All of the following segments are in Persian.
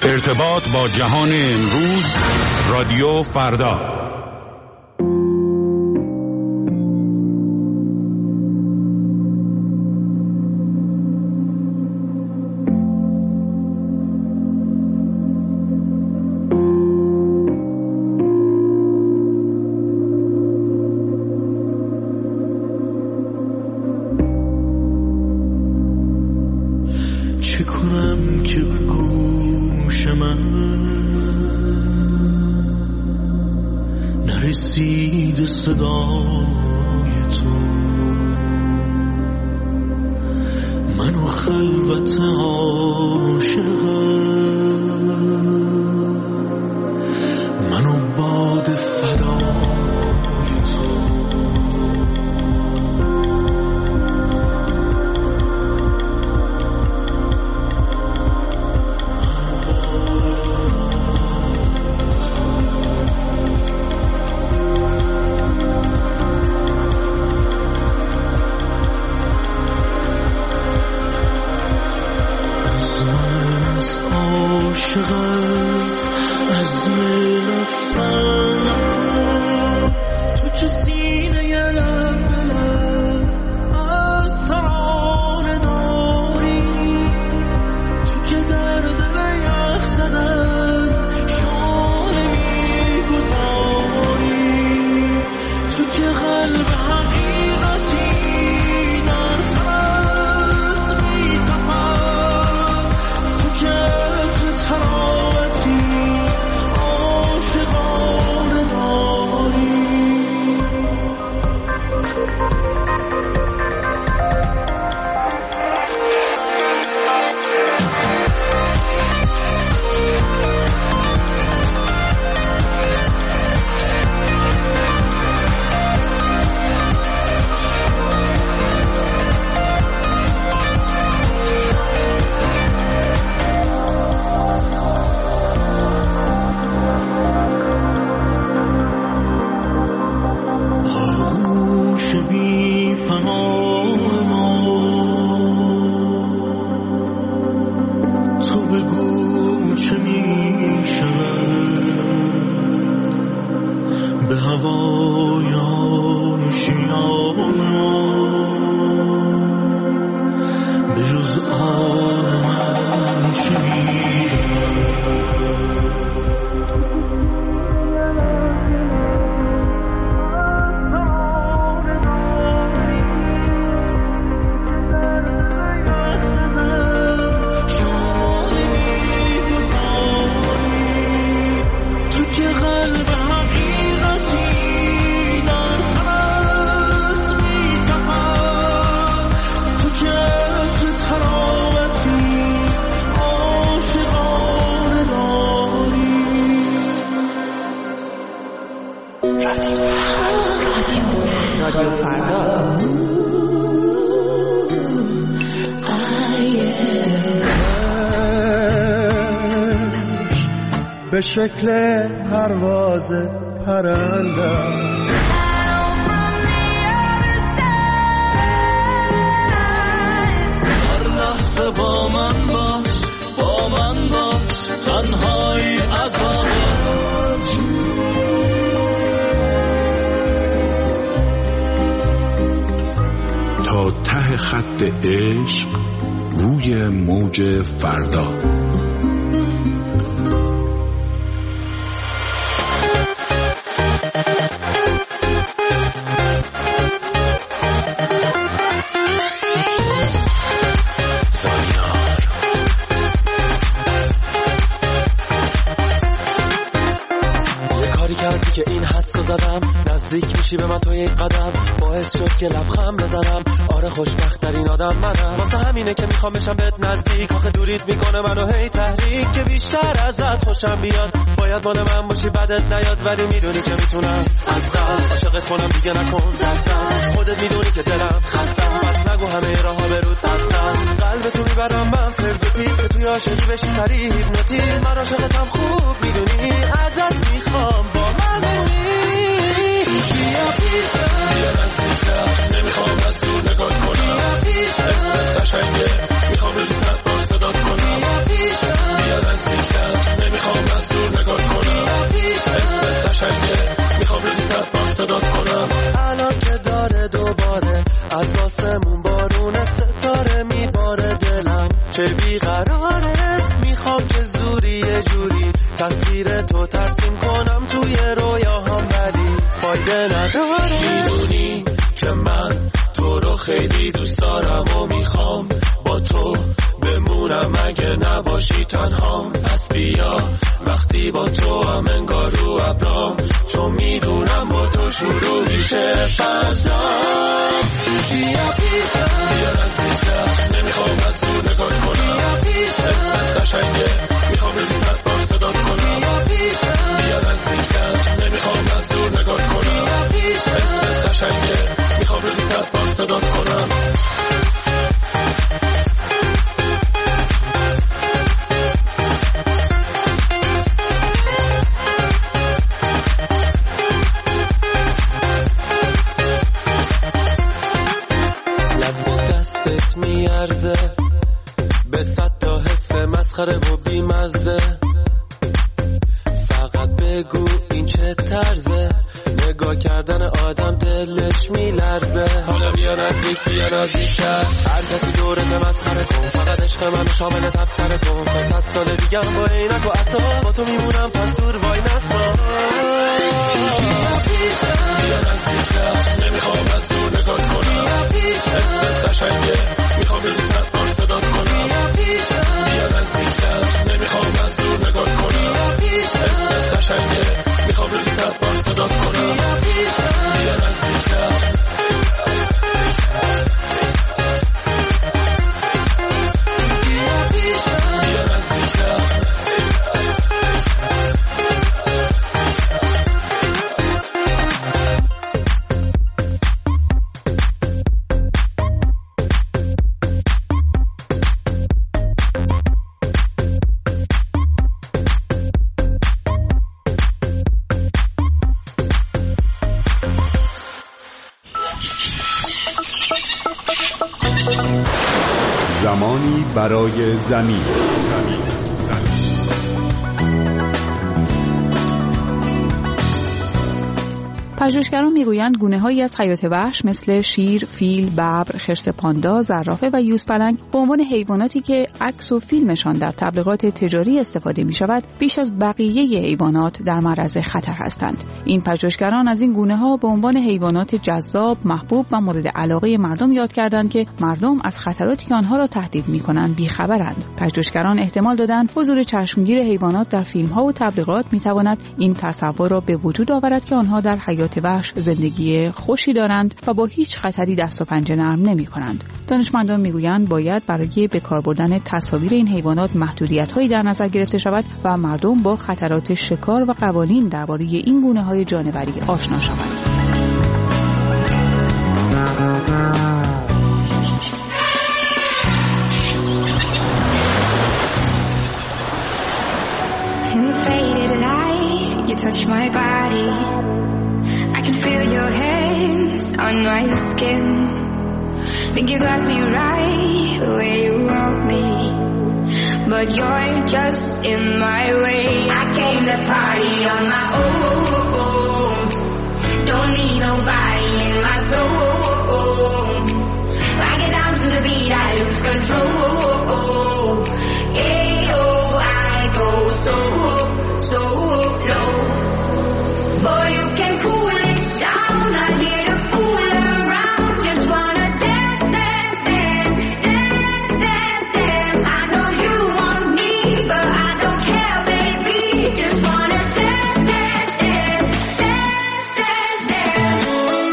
ارتباط با جهان امروز، رادیو فردا. چه کنم که به گوش من نرسید صدای تو، منو خلوت عاشقم، منو باد فدای تو. عاشقت عزم رفتن نکن، تو که سینه لب به لب از ترانه داری، تو که در دل یخ زدن شانه میگذاری، تو که قلب حقیقتی در تنت میتپد، تو که به شکل پرواز پرنده هر لحظه با من باش، با من باش، تنهایی عذابش. تا ته خط عشق روی موج فردا. که این حدسو زدم نزدیک میشی به من تو یک قدم، باعث شد که لبخند بزنم. آره خوشبخت ترین آدم منم، واسه همینه که میخوام بشم بهت نزدیک. آخه دوریت میکنه منو هی تحریک، که بیشتر ازت خوشم بیاد. باید مال من باشی بدت نیاد، ولی میدونی که میتونم از قلب عاشقت کنم، دیگه نکن دستم. خودت میدونی که دلم خستم، پس نگو همه راه ها برود دستم. قلبتو میبرم من فرزوتی، که توی عاشقی بشی سریع هیپنوتی. من عاشقتم خوب میدونی، ازت میخوام با من بمونی. بیا پیشم، بیا نزدیکم، نمیخوام از دور نگات کنم. بیا پیشم، اسمت قشنگه، میخوام رو دوست بار صدات کنم. بیا پیشم، بیا نزدیکم، آره میخوام که زوری یه جوری تصویر تو ترسیم کنم توی رویاهام ولی فایده نداره. میدونی که من تو رو خیلی دوست دارم و میخوام با تو بمونم اگه نباشی تنهام. پس بیا وقتی با تو هم انگار رو ابرام، چون میدونم با تو شروع میشه فضا. بیا پیشم بیا نزدیکم، نمیخوام از دور نگاه کنم. بیا پیشم اسمت قشنگه میخوام ریزت بار صدات کنم. بیا پیشم بیا نزدیکم، نمیخوام از دور نگاه کنم. بیا پیشم اسمت قشنگه میخوام ریزت بار صدات کنم. به صد تا حس مسخره و بیمزه، فقط بگو این چه طرزه، نگاه کردن آدم دلش میلرزه. حالا بیا نزدیک بیا نزدیکتر، هر کسی دورت مسخره کن، فقط عشق من شامل تبصره کن. 100 سال دیگم با عینک و عطا با تو میمونم، پس دور وای نستا. بیا نزدیکتر، نمیخوام از دور نگاه کنم. اسمت قشنگه میخوام ریزت بار صدات کنم. بیا نزدیکتر، نمیخوام از دور نگاه کنم. اسمت قشنگه میخوام ریزت بار صدات کنم. بیا نزدیکتر. زمانی برای زمین. پژوهشگران میگویند گونه‌هایی از حیات وحش مثل شیر، فیل، ببر، خرس پاندا، زرافه و یوزپلنگ به عنوان حیواناتی که عکس و فیلمشان در تبلیغات تجاری استفاده می‌شود، بیش از بقیه حیوانات در معرض خطر هستند. این پژوهشگران از این گونه‌ها به عنوان حیوانات جذاب، محبوب و مورد علاقه مردم یاد کردند که مردم از خطراتی که آنها را تهدید می‌کنند بی‌خبرند. پژوهشگران احتمال دادند حضور چشمگیر حیوانات در فیلم‌ها و تبلیغات می‌تواند این تصور را به وجود آورد که آنها در حیات وحش زندگی خوشی دارند و با هیچ خطری دست و پنجه نرم نمی‌کنند. دانشمندان میگویند باید برای به کار بردن تصاویر این حیوانات محدودیت‌هایی در نظر گرفته شود و مردم با خطرات شکار و قوانین درباره این گونه‌های جانوری آشنا شوند. Touch my body, I can feel your hands on my skin. Think you got me right where you want me, but you're just in my way. I came to party on my own, don't need nobody in my soul. I get down to the beat, I lose control. Ayo, I go so low. Boy, you can cool it down, not here to fool around. Just wanna dance, dance, dance, dance, dance, dance. I know you want me, but I don't care, baby. Just wanna dance, dance, dance, dance, dance, dance.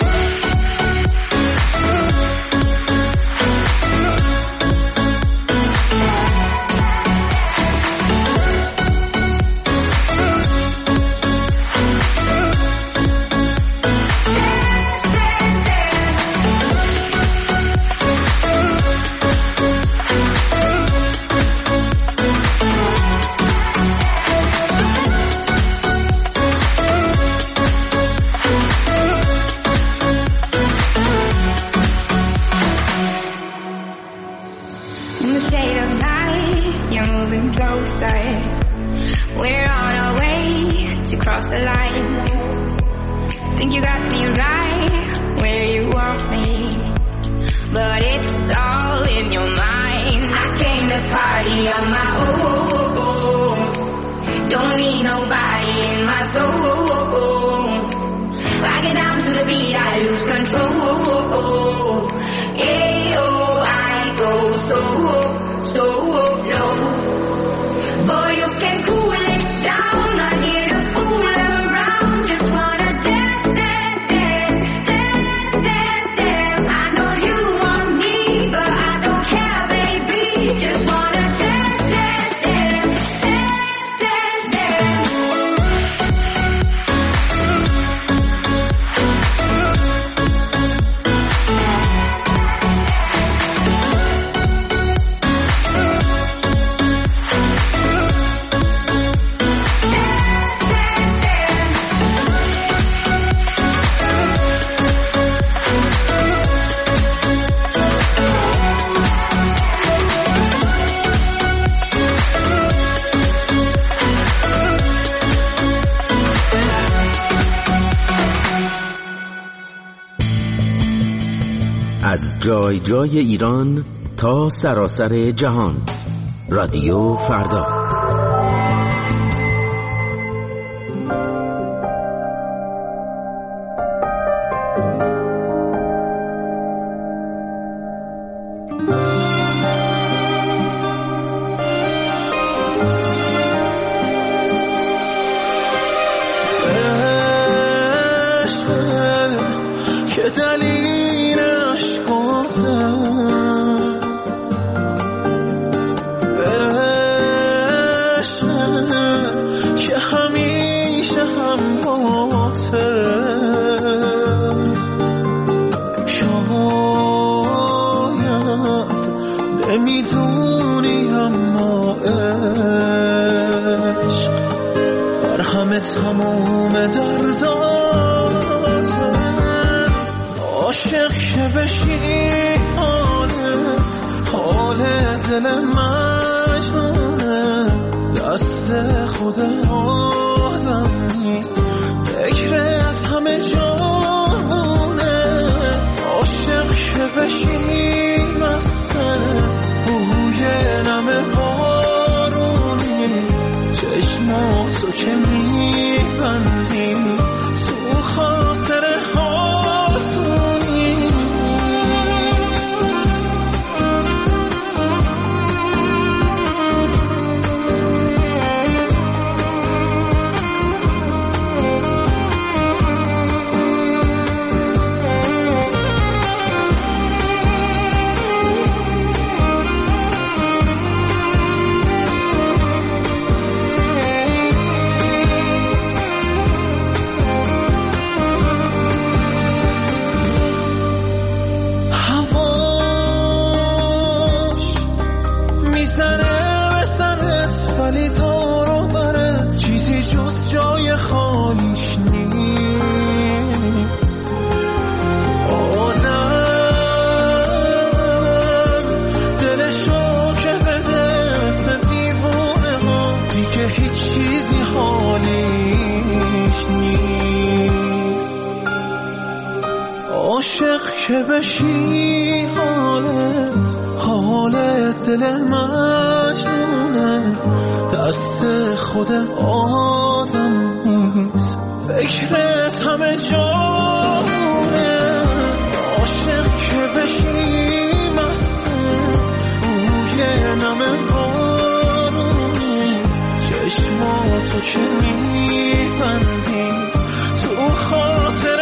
In the shade of night, you're moving closer. We're on our way to cross the line. Think you got me right where you want me, but it's all in your mind. I came to party on my own. Don't need nobody in my soul. I get down to the beat, I lose control. Ayo, I go so low. Boy, you can cool it down, not here to fool around. Just wanna dance, dance, dance, dance, dance, dance. I know you want me, but I don't care, baby. Just wanna dance, dance, dance, dance, dance, dance. از جای جای ایران تا سراسر جهان، رادیو فردا. که دلیلش که همیشه هم باطره، شاید نمیدونی اما عشق بر همه تموم درداته. عاشق که بشی حال دل مجنونه، دست خود آدم نیست، فکرت همه جانونه. عاشق که بشی مسته بوی نم بارونی، چشماتو که میبندی تو خاطر هاتونی. عاشق که بشی حالت دل مجنونه، دست خود آدم نیست، فکرت همه جانونه. عاشق که بشی مسته بوی نم بارونی، چشماتو که میبندی تو خاطر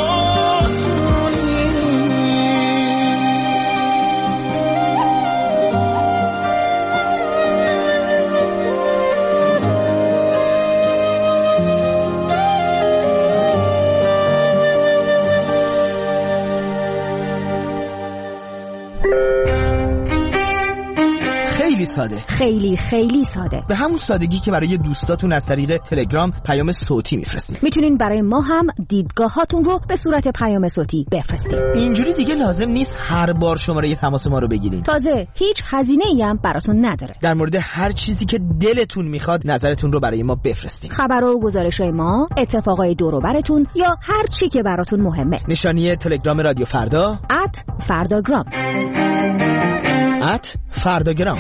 ساده، خیلی ساده، به همون سادگی که برای دوستاتون از طریق تلگرام پیام صوتی میفرستید. میتونین برای ما هم دیدگاهاتون رو به صورت پیام صوتی بفرستید. اینجوری دیگه لازم نیست هر بار شماره تماس ما رو بگیرین. تازه هیچ هزینه‌ای هم براتون نداره. در مورد هر چیزی که دلتون میخواد نظرتون رو برای ما بفرستین. خبر و گزارش‌های ما، اتفاقای دور و براتون یا هر چی که براتون مهمه. نشانی تلگرام رادیو فردا @فرداگرام. @فرداگرام.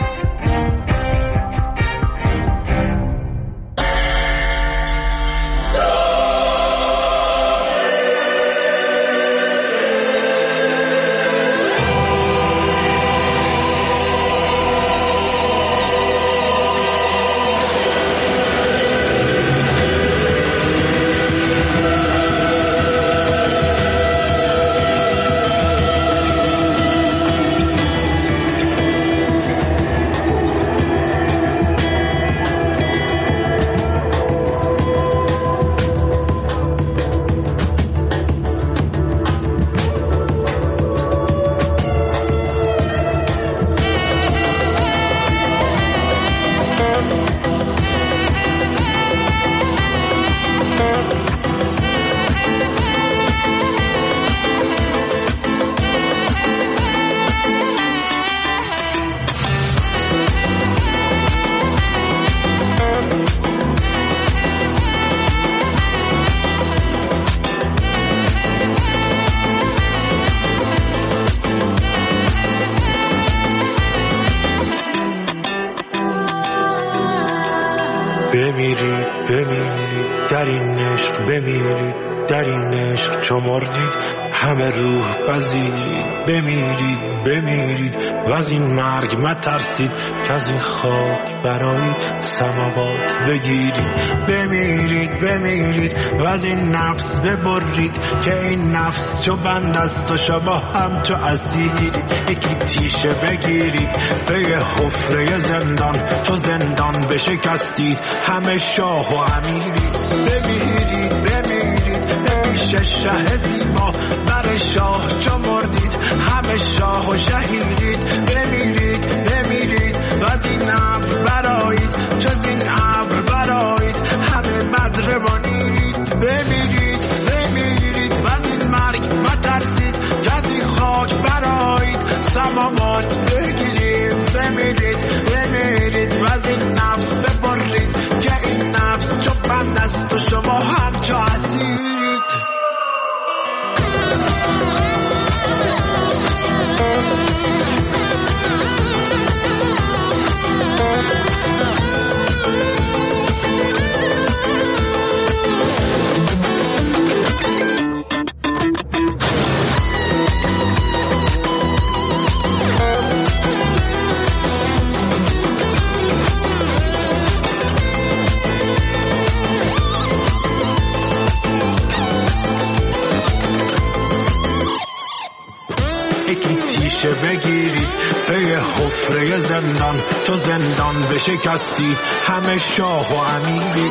بمیرید در این عشق، بمیرید در این عشق چو مردید همه روح پذیرید. بمیرید و از این مرگ مترسید که از این خاک برای سماوات بگیرید. بمیرید و از این نفس ببرید که این نفس چو بند است و شما هم چو اسیرید. یکی تیشه بگیرید به یه حفره زندان، چو زندان بشکستید همه شاه و امیرید. بمیرید به پیش شه زیبا بر شاه چو مردید همه شاه و شهیدید. بمیرید و از این ابر برآیید، چو از این ابر برآیید همه بدر و نیرید. بمیرید و از این مرگ مترسید که از این خاک برآیید سماوات بگیرید. بمیرید و از این نفس ببرید که این نفس چو بند است و شما هم چو اسیرید. بگیرید به یه حفره زندان، چو زندان بشکستید همه شاه و امیرید.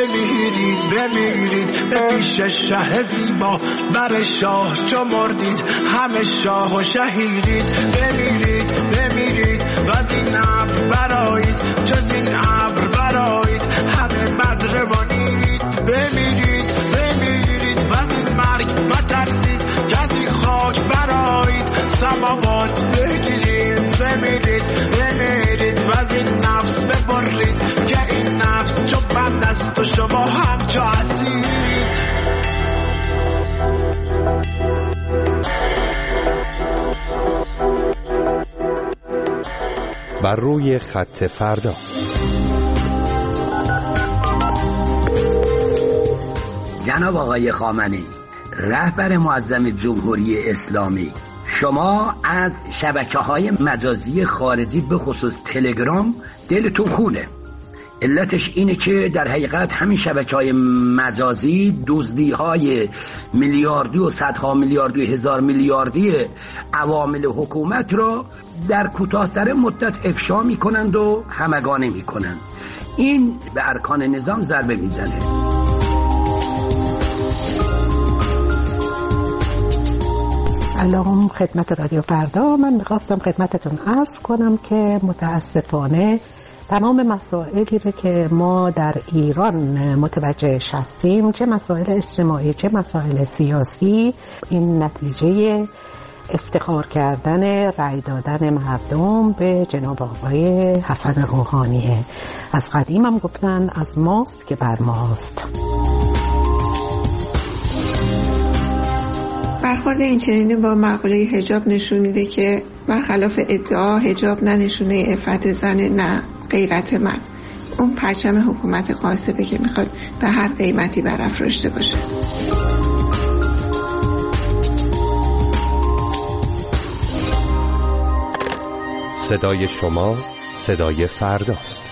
بمیرید به پیش شه زیبا بر شاه چو مردید همه شاه و شهیدید. بمیرید و از این ابر برآیید، چو از این ابر برآیید همه بدر و نیرید. بمیرید و از این مرگ مترسید که از این خاک برآیید سماوات بگیرید. بمیرید و از این نفس ببرید که این نفس چو بند است و شما هم چو اسیرید. بر روی خط فردا. جناب آقای خامنه‌ای، رهبر معظم جمهوری اسلامی، شما از شبکه‌های مجازی خارجی به خصوص تلگرام دلتون خونه. علتش اینه که در حقیقت همین شبکه‌های مجازی دزدی‌های میلیاردی و صدها میلیاردی و هزار میلیاردی عوامل حکومت را در کوتاه‌تر مدت افشا می‌کنند و همگانه می‌کنند. این به ارکان نظام ضربه میزنه. سلام خدمت رادیو فردا. من میخواستم خدمتتون عرض کنم که متاسفانه تمام مسائلی رو که ما در ایران متوجه هستیم، چه مسائل اجتماعی چه مسائل سیاسی، این نتیجه افتخار کردن رأی دادن مردم به جناب آقای حسن روحانیه. از قدیم هم گفتن از ماست که بر ماست. برخورد این چنینی با مقوله حجاب نشون میده که برخلاف ادعا حجاب نه نشونه عفت زنه نه غیرت مرد. اون پرچم حکومت غاصبه که میخواد به هر قیمتی برافراشته باشه. صدای شما صدای فرداست.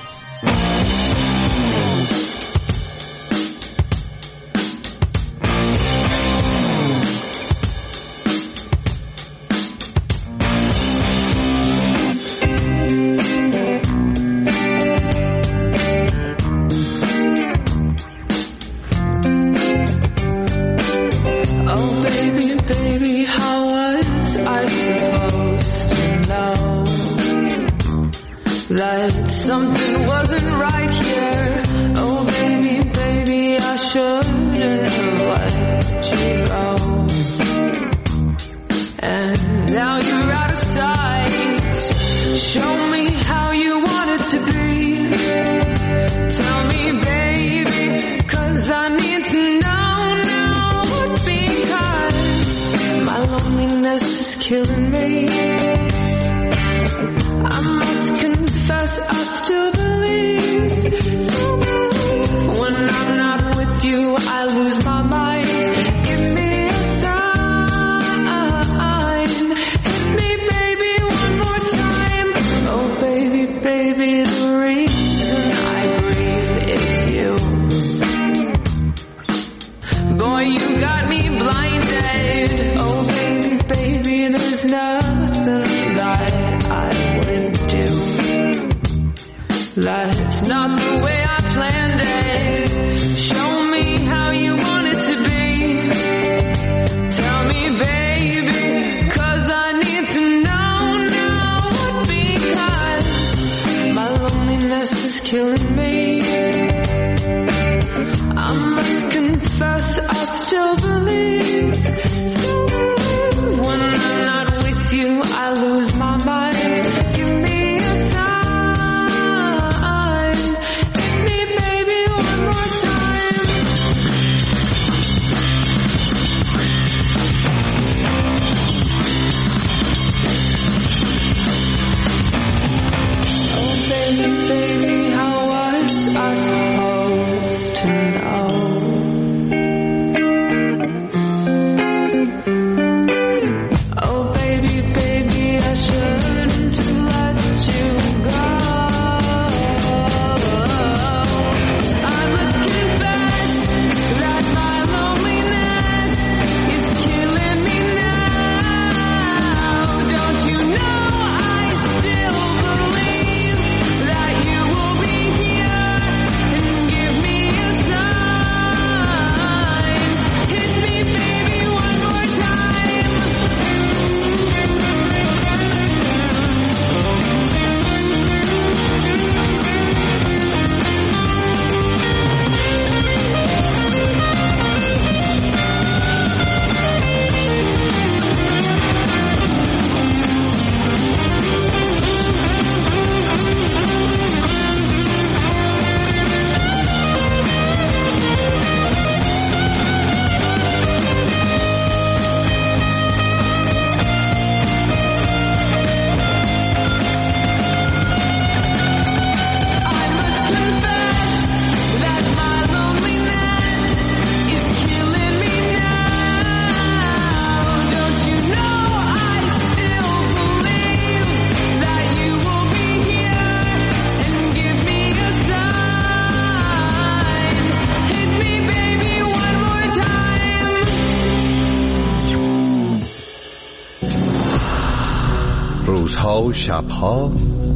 روزها و شبها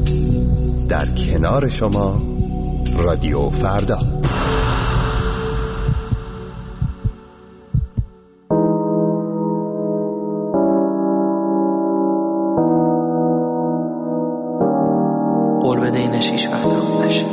در کنار شما رادیو فردا. قول بده اینش هیچ وقت خوب نشه.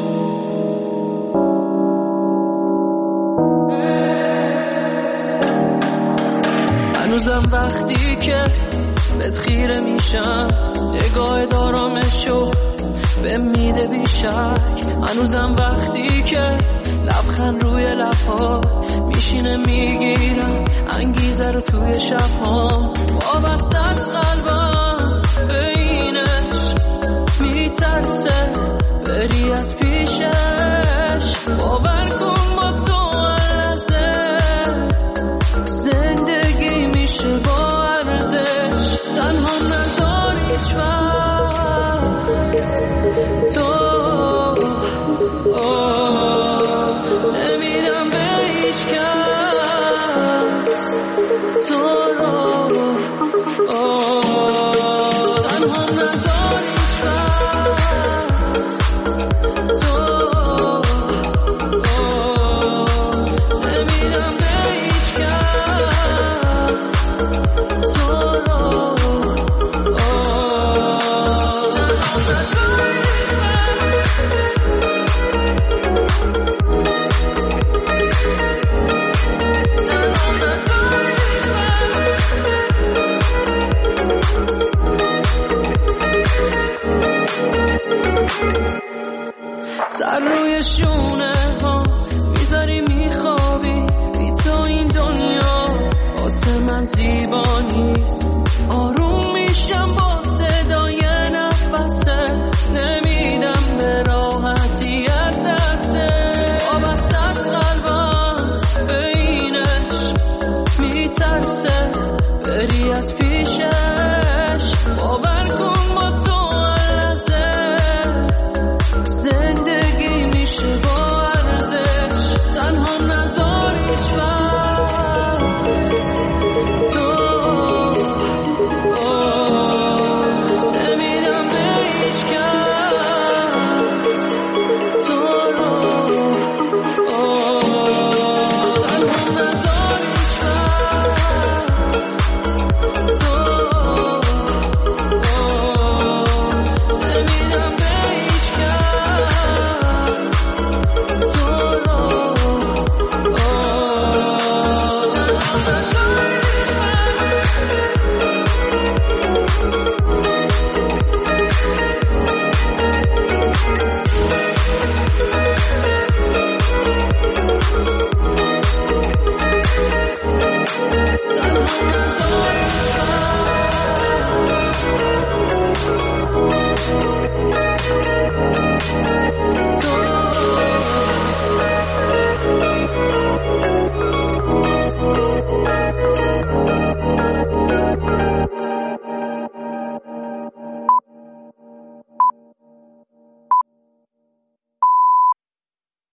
هنوزم وقتی که بهت خیره میشم نگاه دارامشو به میده بیشک. هنوزم وقتی که لبخند روی لبها میشینه میگیرم انگیزه رو توی شبها وابسته از قلبم به اینش میترسه بری از پیشش باور کن با تو عرضه زندگی میشه با ارزش تنها نذار هیچ وقت تو نمیدم به هیچ کس تو رو تنها نذار هیچ وقت نمیدم به هیچ کس تو رو سر روی شونه ها میذاری میخوابی بی تو این دنیا واسه من زیبا نیست